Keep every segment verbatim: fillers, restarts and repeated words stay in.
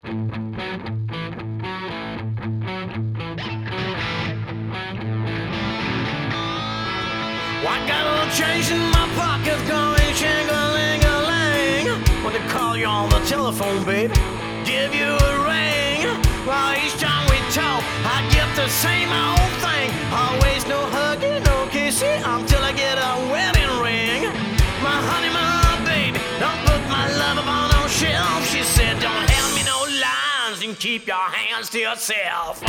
I got a little change in my pocket going shing-a-ling-a-ling. Want to call you on the telephone, baby, give you a ring. Well, each time we talk, I get the same old thing. Always no hugging, no kissing, until I get a wedding ring. My honey, my baby, don't put my love up on no shelf. She said, don't hand me no lines and keep your hands to yourself.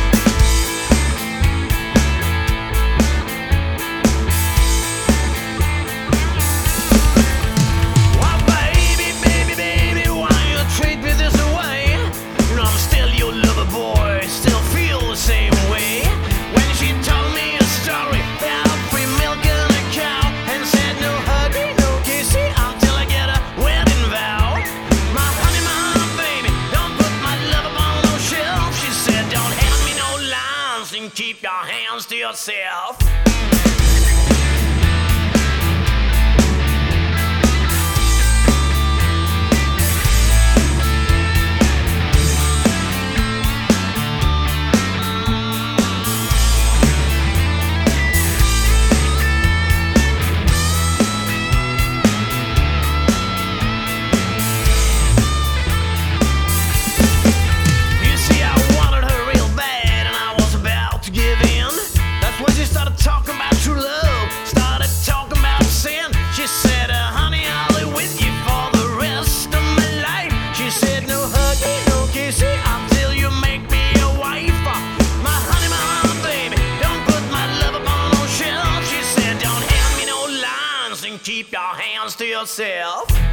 Keep your hands to yourself. Talking about true love, started talking about sin. She said, uh, honey, I'll be with you for the rest of my life. She said, no hugging, no kissing, until you make me a wife. Uh, my honey, my baby, don't put my love up on no shelf. She said, don't hand me no lines and keep your hands to yourself.